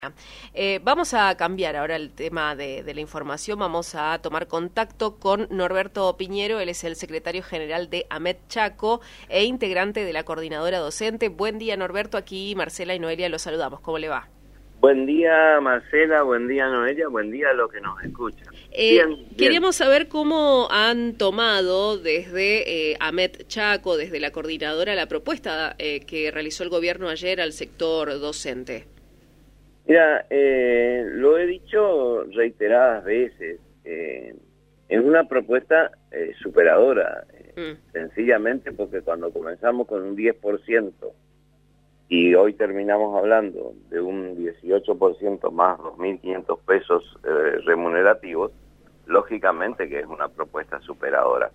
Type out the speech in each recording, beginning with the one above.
Vamos a cambiar ahora el tema de la información, vamos a tomar contacto con Norberto Piñero, él es el secretario general de AMET Chaco e integrante de la coordinadora docente. Buen día Norberto, aquí Marcela y Noelia los saludamos, ¿cómo le va? Buen día Marcela, buen día Noelia, buen día a los que nos escuchan. Bien. Queríamos saber cómo han tomado desde AMET Chaco, desde la coordinadora, la propuesta que realizó el gobierno ayer al sector docente. Mira, lo he dicho reiteradas veces, es una propuesta superadora, sencillamente porque cuando comenzamos con un 10% y hoy terminamos hablando de un 18% más 2.500 pesos remunerativos, lógicamente que es una propuesta superadora.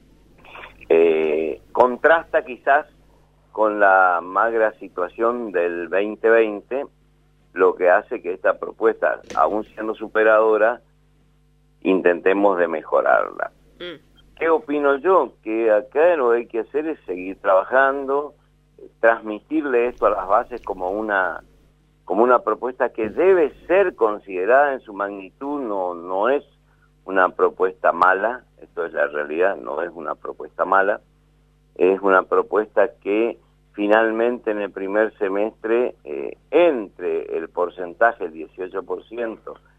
Contrasta quizás con la magra situación del 2020, lo que hace que esta propuesta, aún siendo superadora, intentemos de mejorarla. ¿Qué opino yo? Que acá lo que hay que hacer es seguir trabajando, transmitirle esto a las bases como una propuesta que debe ser considerada en su magnitud, no es una propuesta mala, esto es la realidad, no es una propuesta mala, es una propuesta que finalmente en el primer semestre, entre el porcentaje, el 18%,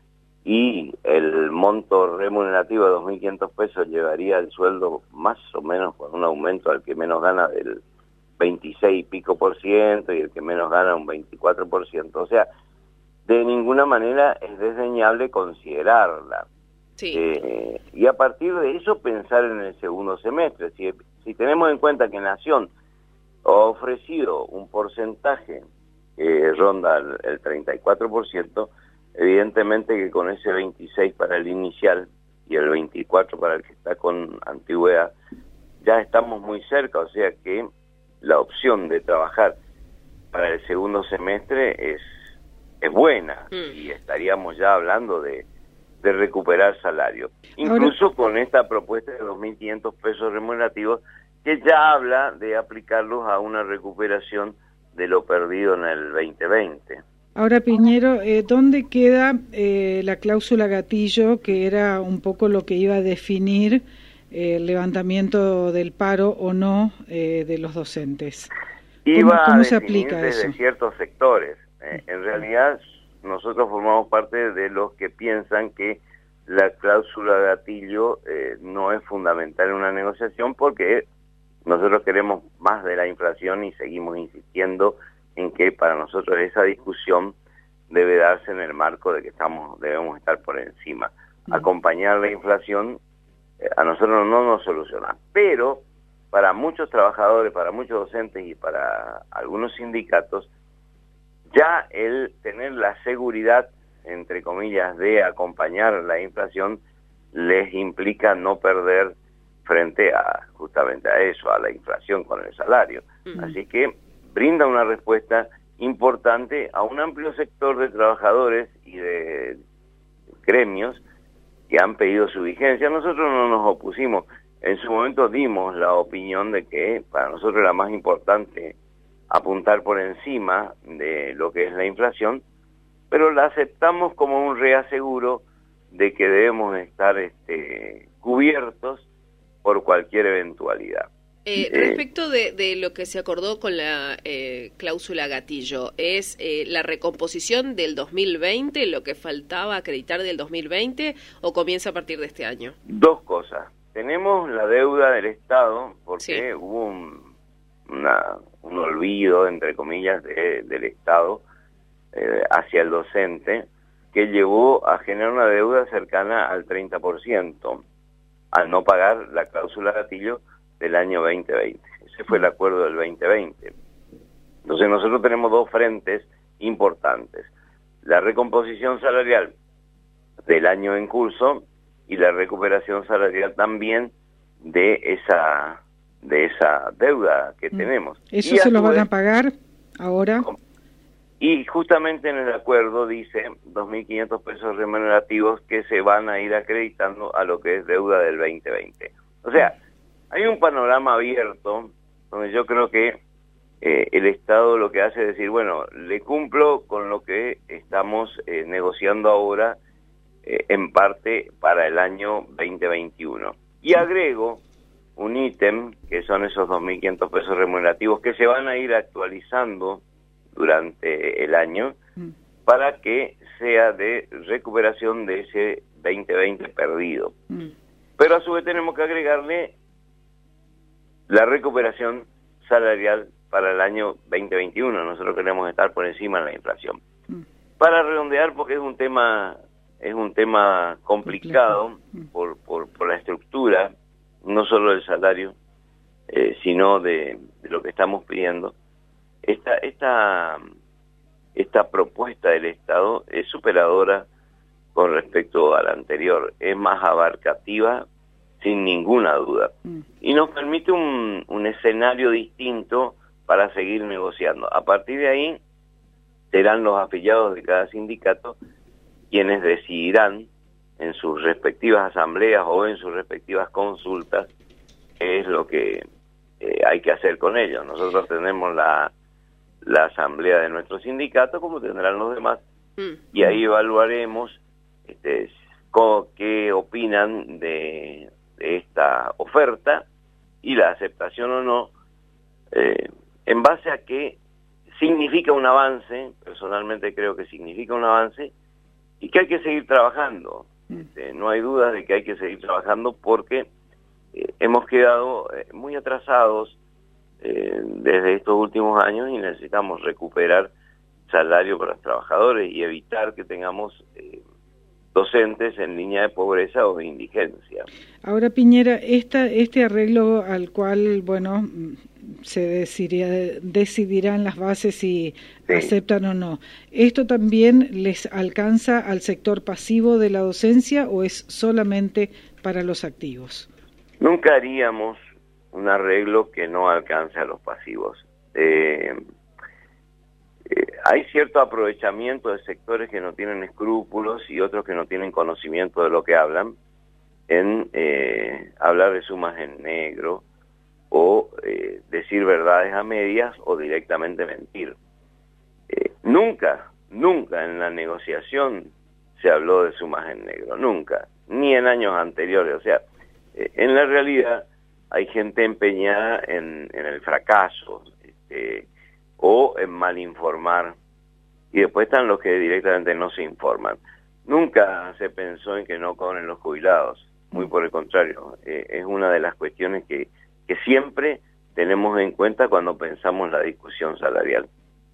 y el monto remunerativo de 2.500 pesos, llevaría el sueldo más o menos con un aumento al que menos gana del 26 y pico por ciento y el que menos gana un 24%. O sea, de ninguna manera es desdeñable considerarla. Sí. Y a partir de eso pensar en el segundo semestre. Si tenemos en cuenta que Nación ha ofrecido un porcentaje que ronda el 34%, evidentemente que con ese 26 para el inicial y el 24 para el que está con antigüedad, ya estamos muy cerca, o sea que la opción de trabajar para el segundo semestre es buena y estaríamos ya hablando de recuperar salario. Incluso ahora, con esta propuesta de 2.500 pesos remunerativos, que ya habla de aplicarlos a una recuperación de lo perdido en el 2020. Ahora, Piñero, ¿dónde queda la cláusula gatillo, que era un poco lo que iba a definir el levantamiento del paro o no de los docentes? ¿Cómo se aplica desde eso? Ciertos sectores. En realidad, nosotros formamos parte de los que piensan que la cláusula gatillo no es fundamental en una negociación, porque nosotros queremos más de la inflación y seguimos insistiendo en que para nosotros esa discusión debe darse en el marco de que debemos estar por encima. Acompañar la inflación a nosotros no nos soluciona, pero para muchos trabajadores, para muchos docentes y para algunos sindicatos, ya el tener la seguridad, entre comillas, de acompañar la inflación les implica no perder frente a justamente a eso, a la inflación con el salario. Así que brinda una respuesta importante a un amplio sector de trabajadores y de gremios que han pedido su vigencia. Nosotros no nos opusimos. En su momento dimos la opinión de que para nosotros era más importante apuntar por encima de lo que es la inflación, pero la aceptamos como un reaseguro de que debemos estar cubiertos por cualquier eventualidad. Respecto de lo que se acordó con la cláusula gatillo, ¿es la recomposición del 2020 lo que faltaba acreditar del 2020 o comienza a partir de este año? Dos cosas. Tenemos la deuda del Estado porque hubo un olvido, entre comillas, del Estado hacia el docente, que llevó a generar una deuda cercana al 30%, al no pagar la cláusula gatillo del año 2020. Ese fue el acuerdo del 2020. Entonces nosotros tenemos dos frentes importantes: la recomposición salarial del año en curso y la recuperación salarial también de esa deuda que tenemos. ¿Eso se lo van a pagar ahora? Y justamente en el acuerdo dice 2.500 pesos remunerativos que se van a ir acreditando a lo que es deuda del 2020. O sea, hay un panorama abierto donde yo creo que el Estado lo que hace es decir, bueno, le cumplo con lo que estamos negociando ahora en parte para el año 2021. Y agrego un ítem, que son esos 2.500 pesos remunerativos, que se van a ir actualizando durante el año para que sea de recuperación de ese 2020 perdido. Pero a su vez tenemos que agregarle la recuperación salarial para el año 2021. Nosotros queremos estar por encima de la inflación. Para redondear, porque es un tema complicado por la estructura, no solo del salario, sino de lo que estamos pidiendo. Esta propuesta del Estado es superadora con respecto a la anterior, es más abarcativa sin ninguna duda, y nos permite un escenario distinto para seguir negociando. A partir de ahí serán los afiliados de cada sindicato quienes decidirán en sus respectivas asambleas o en sus respectivas consultas qué es lo que hay que hacer con ellos. Nosotros tenemos la asamblea de nuestro sindicato, como tendrán los demás, y ahí evaluaremos qué opinan de esta oferta y la aceptación o no, en base a que significa un avance. Personalmente creo que significa un avance y que hay que seguir trabajando. No hay duda de que hay que seguir trabajando porque hemos quedado muy atrasados desde estos últimos años y necesitamos recuperar salario para los trabajadores y evitar que tengamos docentes en línea de pobreza o de indigencia. Ahora, Piñera, este arreglo al cual, bueno, se decidirán las bases si aceptan o no, ¿esto también les alcanza al sector pasivo de la docencia o es solamente para los activos? Nunca haríamos un arreglo que no alcance a los pasivos. Hay cierto aprovechamiento de sectores que no tienen escrúpulos y otros que no tienen conocimiento de lo que hablan en hablar de sumas en negro o decir verdades a medias o directamente mentir. Nunca en la negociación se habló de sumas en negro, nunca, ni en años anteriores. O sea, en la realidad hay gente empeñada en el fracaso, o en mal informar, y después están los que directamente no se informan. Nunca se pensó en que no cobren los jubilados, muy por el contrario, es una de las cuestiones que siempre tenemos en cuenta cuando pensamos la discusión salarial.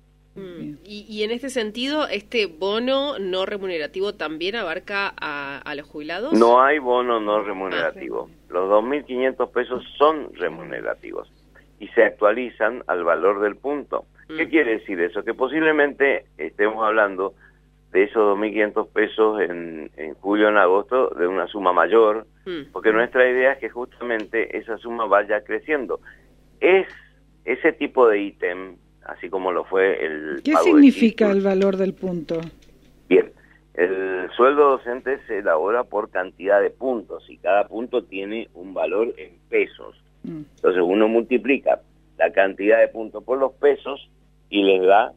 Y en este sentido, ¿este bono no remunerativo también abarca a los jubilados? No hay bono no remunerativo. Los 2.500 pesos son remunerativos y se actualizan al valor del punto. ¿Qué quiere decir eso? Que posiblemente estemos hablando de esos 2.500 pesos en julio o en agosto de una suma mayor, porque nuestra idea es que justamente esa suma vaya creciendo. Es ese tipo de ítem, así como lo fue el ¿Qué pago significa el valor del punto? Bien, el sueldo docente se elabora por cantidad de puntos y cada punto tiene un valor en pesos. Entonces uno multiplica la cantidad de puntos por los pesos y les da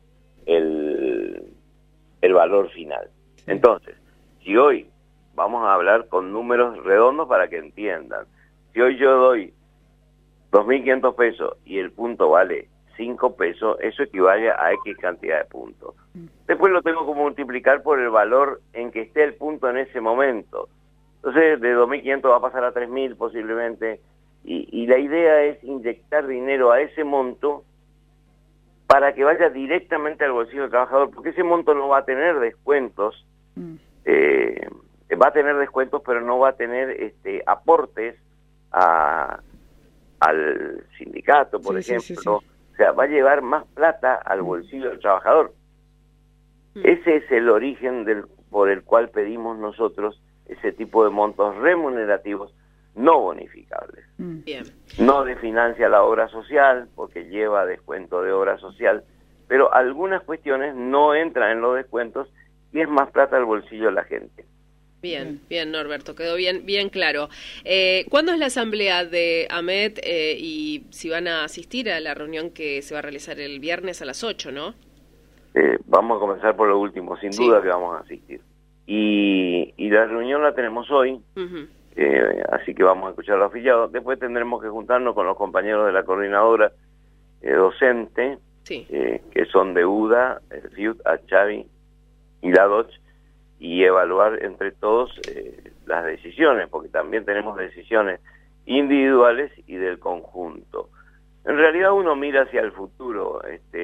el valor final. Entonces, si hoy vamos a hablar con números redondos para que entiendan, si hoy yo doy 2.500 pesos y el punto vale 5 pesos, eso equivale a X cantidad de puntos. Después lo tengo que multiplicar por el valor en que esté el punto en ese momento. Entonces, de 2.500 va a pasar a 3.000 posiblemente, y la idea es inyectar dinero a ese monto para que vaya directamente al bolsillo del trabajador, porque ese monto no va a tener descuentos, va a tener descuentos, pero no va a tener aportes al sindicato, por ejemplo. O sea, va a llevar más plata al bolsillo del trabajador. Ese es el origen por el cual pedimos nosotros ese tipo de montos remunerativos no bonificables. Bien. No desfinancia la obra social, porque lleva descuento de obra social, pero algunas cuestiones no entran en los descuentos y es más plata al bolsillo de la gente. Bien, Norberto, quedó bien claro. ¿Cuándo es la asamblea de AMET y si van a asistir a la reunión que se va a realizar el viernes a las 8, ¿no? Vamos a comenzar por lo último, sin duda que vamos a asistir. Y la reunión la tenemos hoy, así que vamos a escuchar a los afiliados. Después tendremos que juntarnos con los compañeros de la coordinadora docente, que son de UDA, el FIUT, ACHAVI y la DOCH, y evaluar entre todos las decisiones, porque también tenemos decisiones individuales y del conjunto. En realidad uno mira hacia el futuro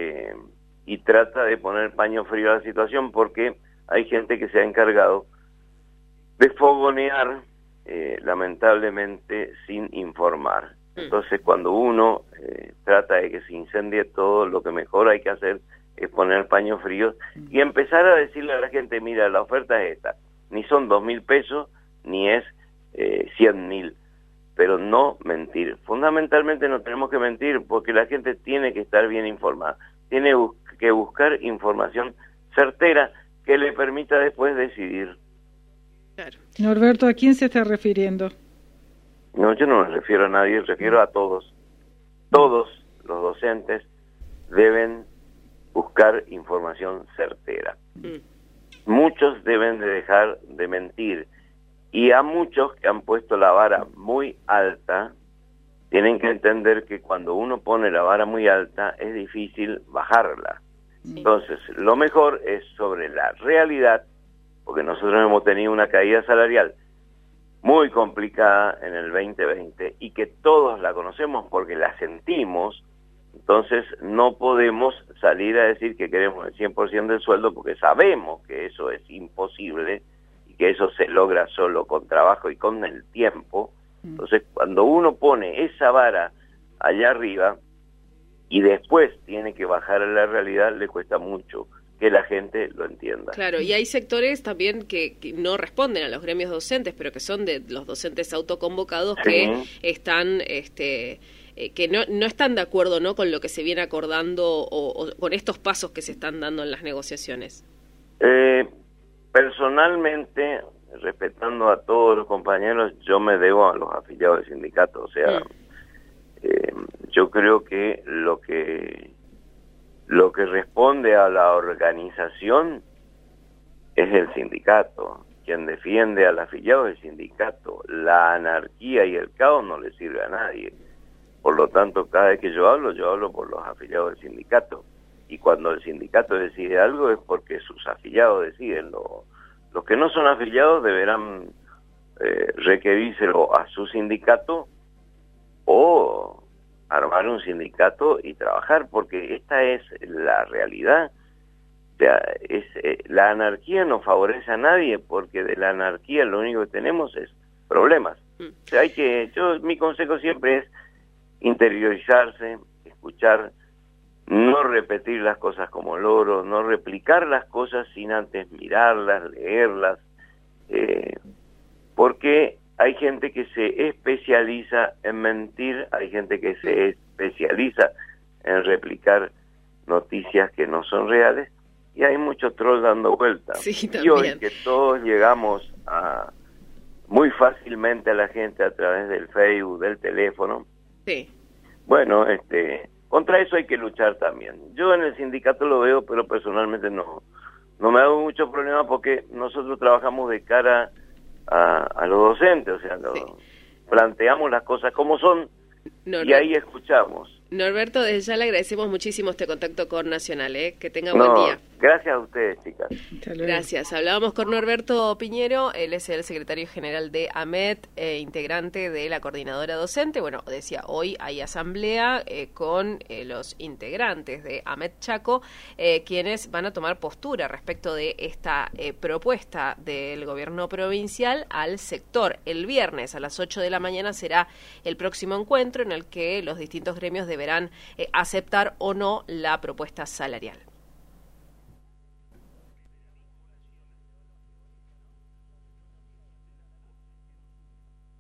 y trata de poner paño frío a la situación, porque hay gente que se ha encargado de fogonear, lamentablemente, sin informar. Entonces, cuando uno trata de que se incendie todo, lo que mejor hay que hacer es poner paños fríos y empezar a decirle a la gente, mira, la oferta es esta, ni son 2.000 pesos, ni es 100.000, pero no mentir. Fundamentalmente no tenemos que mentir, porque la gente tiene que estar bien informada, tiene que buscar información certera que le permita después decidir. Claro. Norberto, ¿a quién se está refiriendo? No, yo no me refiero a nadie, refiero a todos. Todos los docentes deben buscar información certera. Muchos deben de dejar de mentir, y a muchos que han puesto la vara muy alta tienen que entender que cuando uno pone la vara muy alta es difícil bajarla. Entonces, lo mejor es sobre la realidad, porque nosotros hemos tenido una caída salarial muy complicada en el 2020 y que todos la conocemos porque la sentimos. Entonces no podemos salir a decir que queremos el 100% del sueldo, porque sabemos que eso es imposible y que eso se logra solo con trabajo y con el tiempo. Entonces, cuando uno pone esa vara allá arriba y después tiene que bajar a la realidad, le cuesta mucho que la gente lo entienda. Claro, y hay sectores también que no responden a los gremios docentes, pero que son de los docentes autoconvocados que están que no están de acuerdo, ¿no?, con lo que se viene acordando o con estos pasos que se están dando en las negociaciones. Personalmente, respetando a todos los compañeros, yo me debo a los afiliados del sindicato. O sea, yo creo que lo que responde a la organización es el sindicato. Quien defiende al afiliado es el sindicato. La anarquía y el caos no le sirve a nadie. Por lo tanto, cada vez que yo hablo por los afiliados del sindicato. Y cuando el sindicato decide algo es porque sus afiliados deciden. Los que no son afiliados deberán requerírselo a su sindicato o armar un sindicato y trabajar, porque esta es la realidad. O sea, la anarquía no favorece a nadie, porque de la anarquía lo único que tenemos es problemas. O sea, mi consejo siempre es interiorizarse, escuchar, no repetir las cosas como loro, no replicar las cosas sin antes mirarlas, leerlas, porque hay gente que se especializa en mentir, hay gente que se especializa en replicar noticias que no son reales, y hay muchos trolls dando vueltas. Sí, y hoy que todos llegamos muy fácilmente a la gente a través del Facebook, del teléfono, bueno, contra eso hay que luchar también. Yo en el sindicato lo veo, pero personalmente no me hago mucho problema, porque nosotros trabajamos de cara a los docentes, o sea, planteamos las cosas como son y ahí escuchamos. Norberto, desde ya le agradecemos muchísimo este contacto con Nacional, que tenga buen día. Gracias a ustedes, chicas. Gracias. Hablábamos con Norberto Piñero, él es el secretario general de AMET, integrante de la coordinadora docente. Bueno, decía, hoy hay asamblea con los integrantes de AMET Chaco, quienes van a tomar postura respecto de esta propuesta del gobierno provincial al sector. El viernes a las 8 de la mañana será el próximo encuentro en el que los distintos gremios deberán aceptar o no la propuesta salarial.